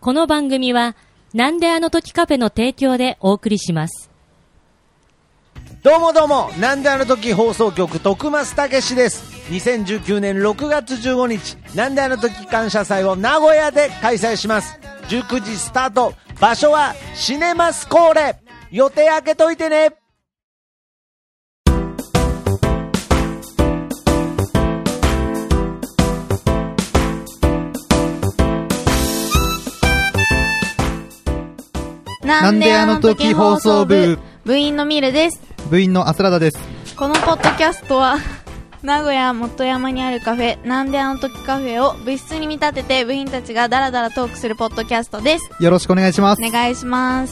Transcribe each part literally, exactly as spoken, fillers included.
この番組はなんであの時カフェの提供でお送りします。 どうもどうも、なんであの時放送局徳増たけしです。にせんじゅうきゅうねんろくがつじゅうごにち、なんであの時感謝祭を名古屋で開催します。じゅうくじスタート、場所はシネマスコーレ。予定開けといてね。 なんであの時放送部、 部員のミルです。 部員のアスラダです。 このポッドキャストは名古屋元山にあるカフェ、なんであの時カフェを部室に見立てて部員たちがダラダラトークするポッドキャストです。 よろしくお願いします。 お願いします。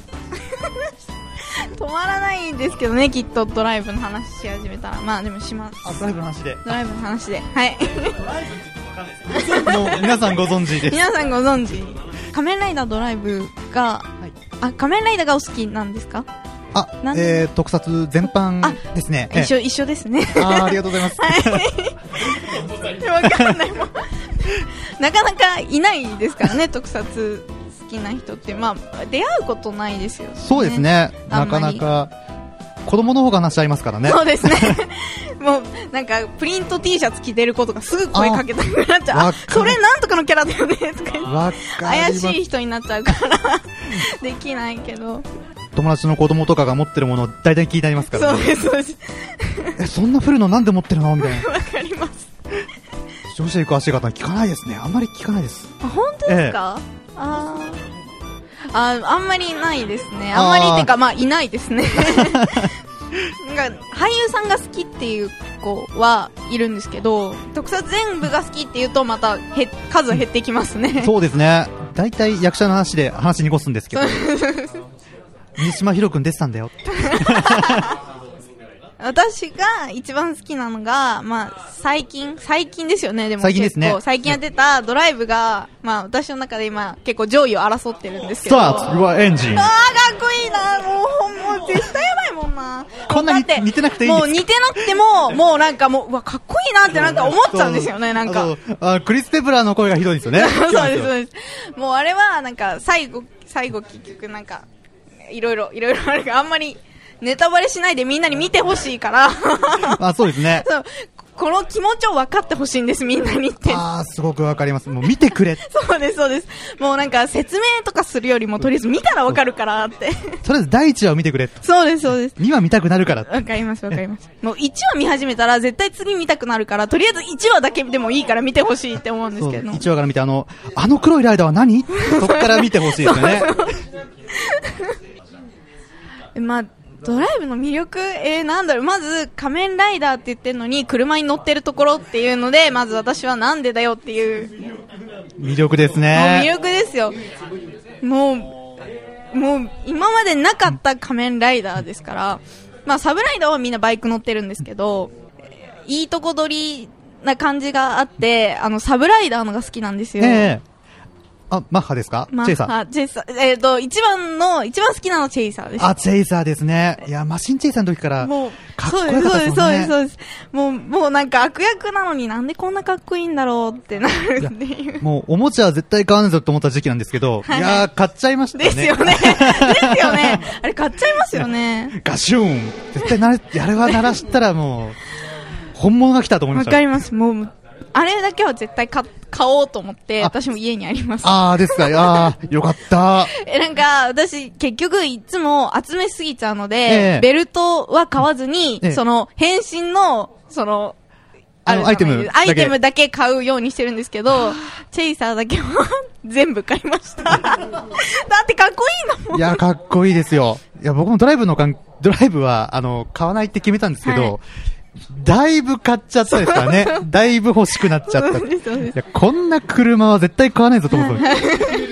止まらないんですけどね、きっとドライブの話し始めたら。まあでもします。 あ、ドライブの話で。 ドライブの話で。はい。 もう皆さんご存知です。 皆さんご存知。仮面ライダードライブが、はい、あ、仮面ライダーがお好きなんですか？ あ、えー、特撮全般ですね。 一緒、一緒ですね。 あ, ありがとうございます。 わかんないもん。なかなかいないですからね、特撮好きな人って。まあ、出会うことないですよね。 そうですね。なかなか、子供の方が話し合いますからね。 そうですね。もう、なんか、プリント T シャツ着てる子とかすぐ声かけたくなっちゃう。あ、それなんとかのキャラだよね、とか言って。怪しい人になっちゃうから、できないけど。 友達の子供とかが持ってるものを大体気になりますからね。 そうです、そうです。 え、そんな古いのなんで持ってるのみたいな。 わかります。 女子へ詳しい方に聞かないですね。あんまり聞かないです。 あ、本当ですか？ええ、ああ、あんまりないですね。あんまりってか、まあ、いないですね。なんか俳優さんが好きっていう子はいるんですけど、特撮全部が好きっていうとまたへ数減ってきますね。 そうですね。大体役者の話で話に濁すんですけど。西島ひろくん出てたんだよ。 私が一番好きなのが、まあ、最近、最近ですよね、でも最近ですね。 最近やってたドライブが、まあ、私の中で今、結構上位を争ってるんですけど。 Start your engine。 あー、かっこいいな。もう、もう絶対やばいもんな。 こんなに似てなくていいんですか？ もう似てなくても、もうなんかもう、うわ、かっこいいなってなんか思っちゃうんですよね、なんか。 ああ、クリス・ペプラーの声がひどいですよね。 そうです、そうです。もうあれは、なんか、最後、最後結局なんか、いろいろ、いろいろあるから、あんまり、ネタバレしないでみんなに見てほしいから。 あ、そうですね。 そう。この気持ちを分かってほしいんです、みんなにって。 ああ、すごく分かります。もう見てくれ。 そうです、そうです。もうなんか説明とかするよりも、とりあえず見たら分かるからって。 とりあえずだいいちわを見てくれ。 そうです、そうです。 にわ見たくなるから。 分かります、分かります。もういちわ見始めたら絶対次見たくなるから、とりあえずいちわだけでもいいから見てほしいって思うんですけど。 いちわから見て、あの、あの黒いライダーは何？そっから見てほしいですよね。 まあ、ドライブの魅力、えー、なんだろう、まず仮面ライダーって言ってるのに車に乗ってるところっていうので、まず私はなんでだよっていう魅力ですね。 もう魅力ですよ。もうもう今までなかった仮面ライダーですから、まあサブライダーはみんなバイク乗ってるんですけど、いいとこ取りな感じがあって、あのサブライダーのが好きなんですよ。 えーあ、マッハですか？ マッハ、 チェイサー。 チェイサー。えっ、ー、と、一番の、一番好きなのチェイサーです。 あ、チェイサーですね。いや、マシンチェイサーの時から、もう、かっこよかったですね。 そうです、そうです、そうです。もう、もうなんか悪役なのになんでこんなかっこいいんだろうってなるっていう。 もう、おもちゃは絶対買わないぞと思った時期なんですけど、はい、いやー、買っちゃいましたね。 ですよね。ですよね。あれ買っちゃいますよね。 ガシューン絶対なれ、あれは鳴らしたらもう、本物が来たと思いました。 わかります。もう、あれだけは絶対買、買おうと思って、私も家にあります。 ああ、ですか。ああ、よかった。 え、なんか、私、結局、いつも集めすぎちゃうので、えー、ベルトは買わずに、えー、その、変身の、その、 あの、アイテム。 アイテムだけ買うようにしてるんですけど、チェイサーだけは全部買いました。だってかっこいいのもん。 いや、かっこいいですよ。いや、僕もドライブのかん、ドライブは、あの、買わないって決めたんですけど、はい、だいぶ買っちゃったですからね。だいぶ欲しくなっちゃった。いや、こんな車は絶対買わないぞと思った。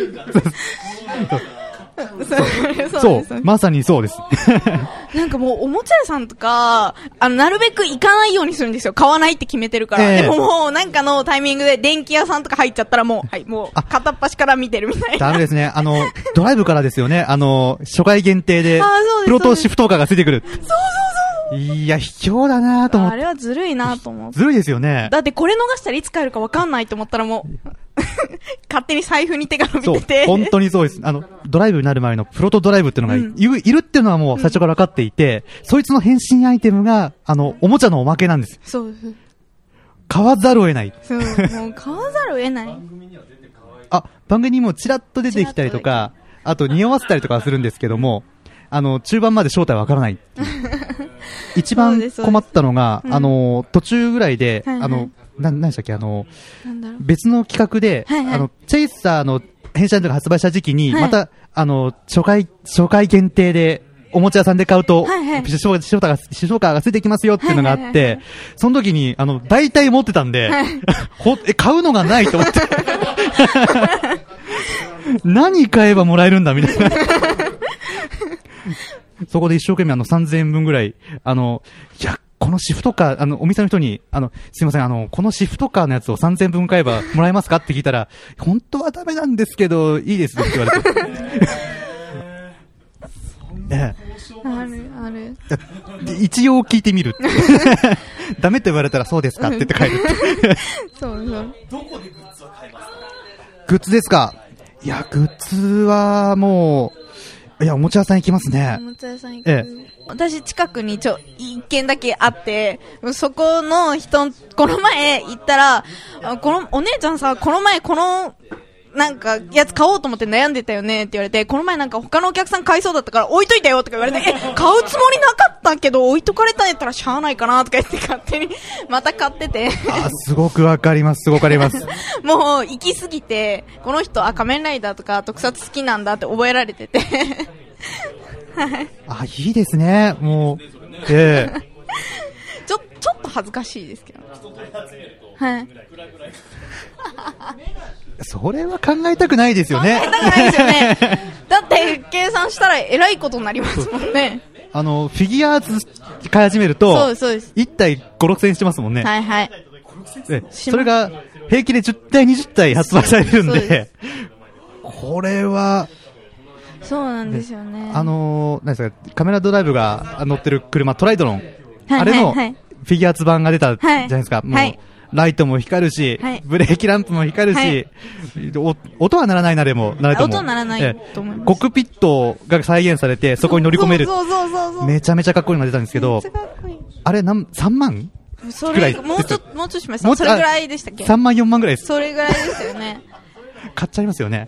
そう、そう、まさにそうです。 なんかもうおもちゃ屋さんとか、あの、なるべく行かないようにするんですよ。買わないって決めてるから。えー、でももうなんかのタイミングで電気屋さんとか入っちゃったらもう、はい、もう片っ端から見てるみたいな。 ダメですね。あの、ドライブからですよね。あの、初回限定で、プロトシフトーカーがついてくる。 そうそうそう。 いや、卑怯だなと思って。 あれはずるいなと思って。 ずるいですよね。 だってこれ逃したらいつ帰るか分かんないと思ったらもう、勝手に財布に手が伸びてて。 そう、本当にそうです。あの、ドライブになる前のプロトドライブっていうのがい、うん、いるっていうのはもう最初から分かっていて、うん、そいつの変身アイテムが、あの、おもちゃのおまけなんです。 そうです。 買わざるを得ない。 そう、もう買わざるを得ない。 あ、番組にもチラッと出てきたりとか、あと匂わせたりとかはするんですけども、あの、中盤まで正体わからないっていう。一番困ったのが、あの、途中ぐらいで、はいはい、あの、な、何でしたっけ、あの、別の企画で、はいはい、あの、チェイサーの変身とか発売した時期に、はい、また、あの、初回、初回限定で、おもちゃ屋さんで買うと、はいはい、ショーカーが、ショーカーがついてきますよっていうのがあって、はいはいはいはい、その時に、あの、大体持ってたんで、はい、ほえ、買うのがないと思って。何買えばもらえるんだみたいな。そこで一生懸命あのさんぜんえんぶんぐらい、あの、いや、このシフトカー、あの、お店の人に、あの、すいません、あの、このシフトカーのやつをさんぜんぶん買えばもらえますかって聞いたら、本当はダメなんですけど、いいですって言われて。ええ、 あるある。 一応聞いてみる。ダメって言われたらそうですかって言って帰る。 そうそう。 どこでグッズは買えますか？ グッズですか？いや、グッズはもう、いや、おもちゃ屋さん行きますね。 おもちゃ屋さん行く。ええ、私近くにちょ、一軒だけあって、そこの人、この前行ったら、この、お姉ちゃんさ、この前この、なんか、やつ買おうと思って悩んでたよねって言われて、この前なんか他のお客さん買いそうだったから置いといたよとか言われて、え、買うつもりなかったけど置いとかれたんやったらしゃあないかなとか言って勝手に、また買ってて。 あ、すごくわかります、すごくわかります。 もう、行きすぎて、この人、あ、仮面ライダーとか特撮好きなんだって覚えられてて。 あ、いいですね、もう、ええ。 ちょ、ちょっと恥ずかしいですけど。はい。 それは考えたくないですよね。 考えたくないですよね。だって計算したらえらいことになりますもんね。 あのフィギュアーツ買い始めると、 そうですそうです。 いち体ご、ろくせんしてますもんね。 はいはい。 え、それが平気でじゅったいにじゅったい発売されるんで、これはそうなんですよね。 あの何ですか、カメラドライブが乗ってる車トライドロン、はいはいはい、あれのフィギュアーツ版が出たじゃないですか。はい、もう、はい、ライトも光るし、はい、ブレーキランプも光るし、はい、音は鳴らないな、でも、なると思う。 音鳴らないと思います。 コックピットが再現されて、そこに乗り込める。 そうそうそうそう。 めちゃめちゃかっこいいのが出たんですけど、あれ、なん、さんまんそれ、もうちょっと、もうちょっとしました。それぐらいでしたっけ？ さんまんよんまんぐらいです。 それぐらいですよね。 買っちゃいますよね。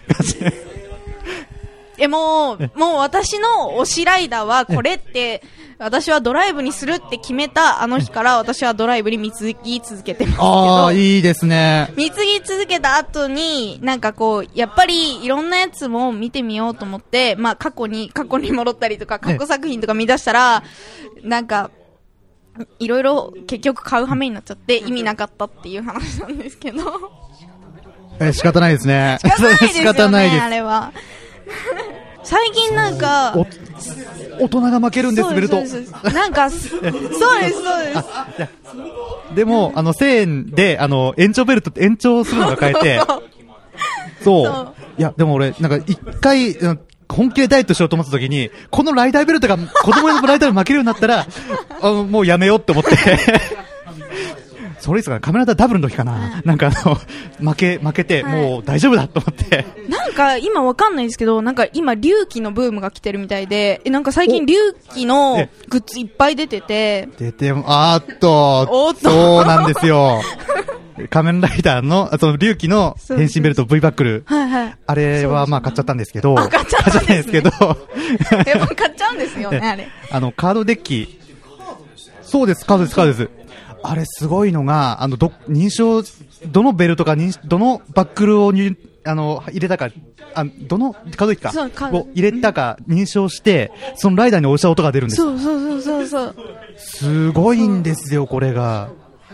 え、もう、もう私の推しライダーはこれって、私はドライブにするって決めたあの日から私はドライブに貢ぎ続けてますけど。 ああ、いいですね。 貢ぎ続けた後に、なんかこう、やっぱりいろんなやつも見てみようと思って、まあ過去に、過去に戻ったりとか、過去作品とか見出したら、なんか、いろいろ結局買う羽目になっちゃって意味なかったっていう話なんですけど。 え、仕方ないですね。 仕方ないですよね、仕方ないです。あれは。最近なんか大人が負けるんです、ベルト。 なんかそうですそうです。 でもあのせんえんであの延長ベルト延長するのが変えて、そう。いやでも俺なんか一回本気でダイエットしようと思った時にこのライダーベルトが子供のライダーに負けるようになったらあのもうやめようって思って。それですか、カメラダブルの時かな、なんかあの負け負けて、はい、もう大丈夫だと思って。 なんか今わかんないですけど、なんか今龍騎のブームが来てるみたいで、えなんか最近龍騎のグッズいっぱい出てて、 出てあーっとおっとそうなんですよ。仮面ライダーのその龍騎の変身ベルト V バックル、 はいはい、 あれはまあ買っちゃったんですけど、 あ買っちゃったんですけど、やっぱ買っちゃうんですよねあれ。 あのカードデッキ、そうですカードですカードです。あれすごいのが、あのど認証、どのベルトか認、どのバックルをにあの入れたか、あどのカードデッキかを入れたか認証して、そのライダーに押した音が出るんです。 そうそうそうそう。 すごいんですよこれが。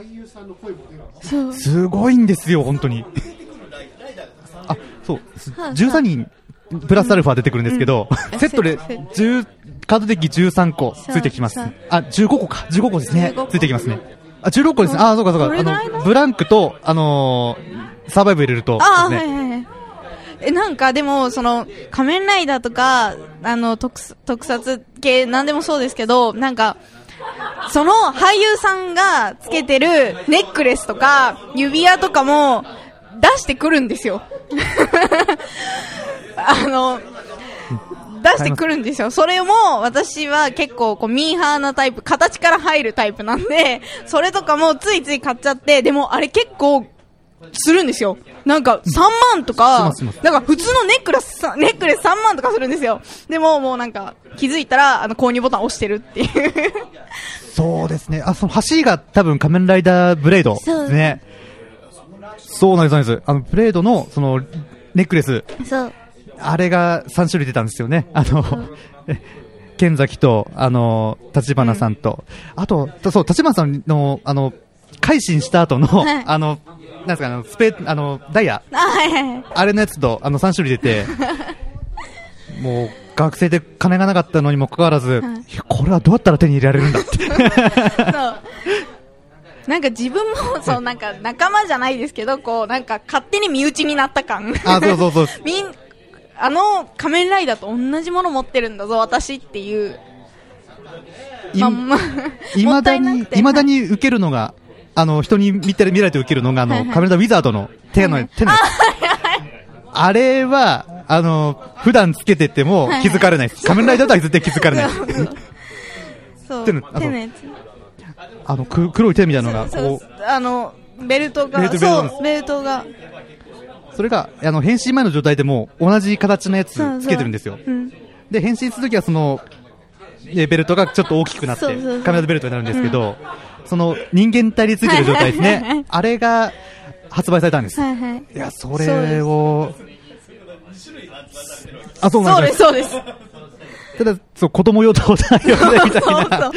すごいんですよ本当に。あ、そう、じゅうさんにんプラスアルファ出てくるんですけど、うんうん、セットでじゅうカードデッキじゅうさんこついてきます。あ、じゅうごこか、じゅうごこですね。ついてきますね。あ、じゅうろっこですね。あ、そうかそうか。あの、ブランクと、あのー、サバイブ入れると、ね。 あ、はいはいはい。え、なんかでも、その、仮面ライダーとか、あの、特、特撮系、なんでもそうですけど、なんか、 その俳優さんがつけてるネックレスとか指輪とかも出してくるんですよ。あの、出してくるんですよ。それも私は結構こうミーハーなタイプ、形から入るタイプなんで、それとかもついつい買っちゃって、でもあれ結構するんですよ。なんかさんまんとか、なんか普通のネックレス、ネックレスさんまんとかするんですよ。でももうなんか気づいたらあの購入ボタン押してるっていう。 そうですね。あ、その橋が多分仮面ライダーブレードですね。そうなんです、そうなんです。あのブレードのそのネックレス。 そう。 あれがさん種類出たんですよね。あの、剣崎と、あの、立花さんと、うん、あと、そう、立花さんの、あの、改心した後の、はい、あの、なんですか、あの、スペ、あの、ダイヤ。あ、はいはい、あれのやつと、あの、さん種類出て、もう、学生で金がなかったのにもかかわらず、はい、いや、これはどうやったら手に入れられるんだって。そうなんか自分もそうなんか仲間じゃないですけど、こうなんか勝手に身内になった感。 あ、そうそうそう。 みんあの仮面ライダーと同じもの持ってるんだぞ私っていう。 いま未だに未だに受けるのがあの人に見て見られて受けるのがあの、はいはい、仮面ライダーウィザードの手の、はいはい、手のやつ。あ, あれはあの普段つけてても気づかれないです。はいはい、仮面ライダーとは絶対気づかれないです。 そう手の手のやつ。 あのく黒い手みたいなのがこうあのベルトがベルトそうベルトがそれがあの変身前の状態でも同じ形のやつつけてるんですよ。そうそう、うん、で変身するときはそのベルトがちょっと大きくなってカメライダーベルトになるんですけど、うん、その人間体についてる状態ですね。はいはいはい、あれが発売されたんです。はいはい、いやそれをあそうなんですそうですそうです。 ただそう子供用と大人用でみたいな。そうそう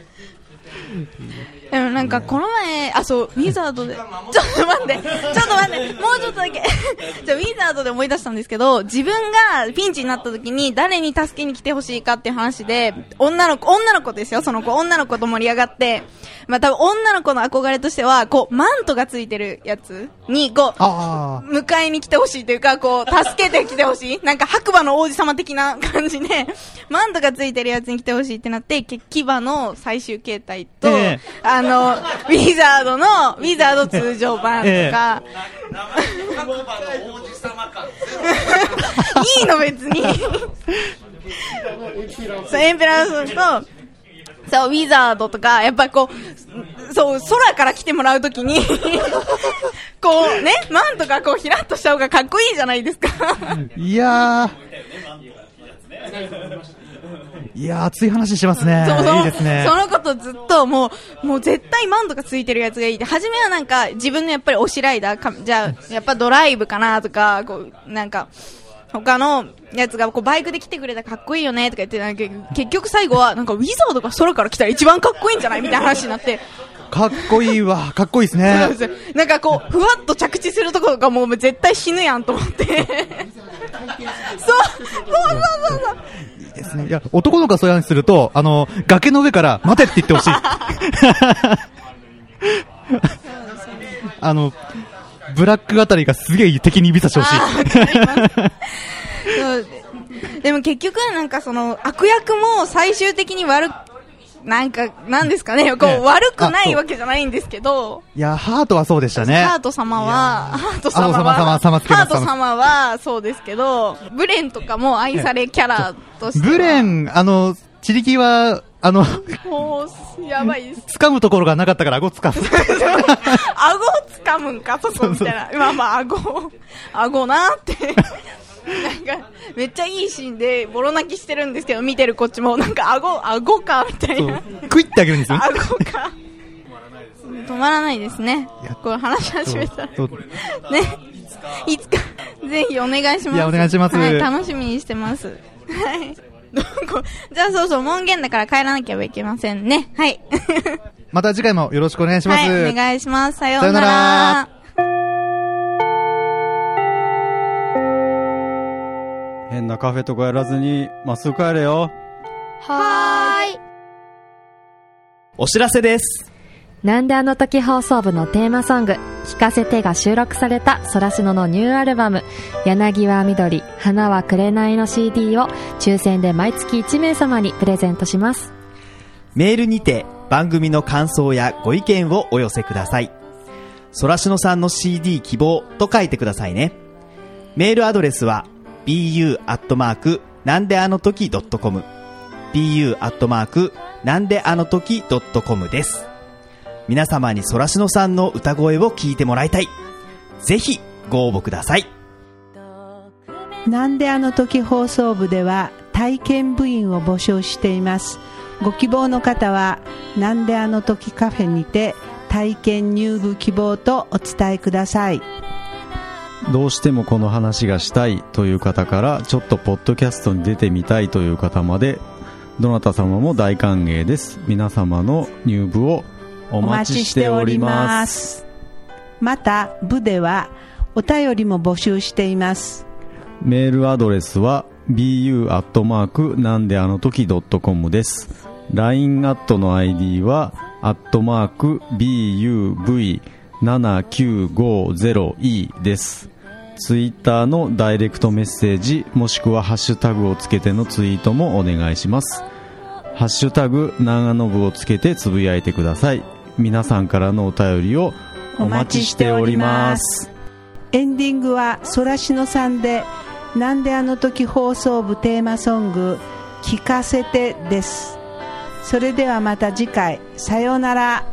でもなんかこの前、あ、そう、ウィザードで、ちょっと待って、ちょっと待って、もうちょっとだけ。じゃあウィザードで思い出したんですけど、自分がピンチになった時に誰に助けに来てほしいかっていう話で、女の子、女の子ですよ、その子、女の子と盛り上がって、まあ多分女の子の憧れとしては、こう、マントがついてるやつに、こう、迎えに来てほしいというか、こう、助けてきてほしい。なんか白馬の王子様的な感じで、マントがついてるやつに来てほしいってなって、牙の最終形態と、えー、あの、ウィザードの、ウィザード通常版とか、えー、いいの別に。そう、エンペラーと、そう、ウィザードとか、やっぱこう、そう、空から来てもらうときに、こうね、マンとかこう、ひらっとした方がかっこいいじゃないですか。 いやー。いやー、熱い話しますね。そうそう、いいですね。 そのことずっともう、もう絶対マンとかついてるやつがいいって、初めはなんか、自分のやっぱり推しライダーか、じゃあ、やっぱドライブかなとか、こう、なんか、他のやつがこうバイクで来てくれたらかっこいいよねとか言ってなんか結局最後はなんかウィザードが空から来たら一番かっこいいんじゃないみたいな話になってかっこいいわかっこいいですね。 なんかこうふわっと着地するところがもう絶対死ぬやんと思ってそうそうそうそういいですね。いや男の子がそういう話するとあの崖の上から待てって言ってほしいあのブラックあたりがすげえ敵に指差してほしい。 そうでも結局なんかその悪役も最終的に悪なんかなんですかねこう、ね、悪くないわけじゃないんですけどいやハートはそうでしたね。 ハート様はハート様はハート様はそうですけどブレンとかも愛されキャラとしてブレンあのチリキはあのもうやばいです。 掴むところがなかったから顎掴む顎掴むんかそこみたいなまあまあ顎顎なってなんかめっちゃいいシーンでボロ泣きしてるんですけど見てるこっちもなんか顎顎かみたいなクイってあげるんですよ顎か止まらないですね。これ話し始めたらねいつかぜひお願いします。 いやお願いします、 はい、楽しみにしてますはいじゃあそうそう門限だから帰らなきゃいけませんね。はいまた次回もよろしくお願いします。 はいお願いします。さようなら。さようなら。 変なカフェとかやらずにまっすぐ帰れよ。 はーい。 お知らせです。 なんであの時放送部のテーマソング聞かせてが収録されたそらしののニューアルバム柳はみどり花はくれないの シーディー を抽選で毎月いち名様にプレゼントします。 メールにて番組の感想やご意見をお寄せください。そらしのさんの シーディー 希望と書いてくださいね。メールアドレスは ビーユー アットマーク なんであの時 .com ビーユー アットマーク なんであの時 .com です。皆様にそらしのさんの歌声を聞いてもらいたい。ぜひご応募ください。 なんであの時放送部では体験部員を募集しています。ご希望の方はなんであの時カフェにて体験入部希望とお伝えください。 どうしてもこの話がしたいという方からちょっとポッドキャストに出てみたいという方までどなた様も大歓迎です。皆様の入部をお待ちしております。 また部ではお便りも募集しています。 メールアドレスは ビーユー アットマーク なんであの時 .com です。 ライン アットの アイディー はアットマーク ビーユーブイななきゅうごゼロイー です。ツイッターのダイレクトメッセージもしくはハッシュタグをつけてのツイートもお願いします。ハッシュタグ長野部をつけてつぶやいてください。皆さんからのお便りをお待ちしております。 エンディングはそらしのさんでなんであの時放送部テーマソング聞かせてです。それではまた次回、さようなら。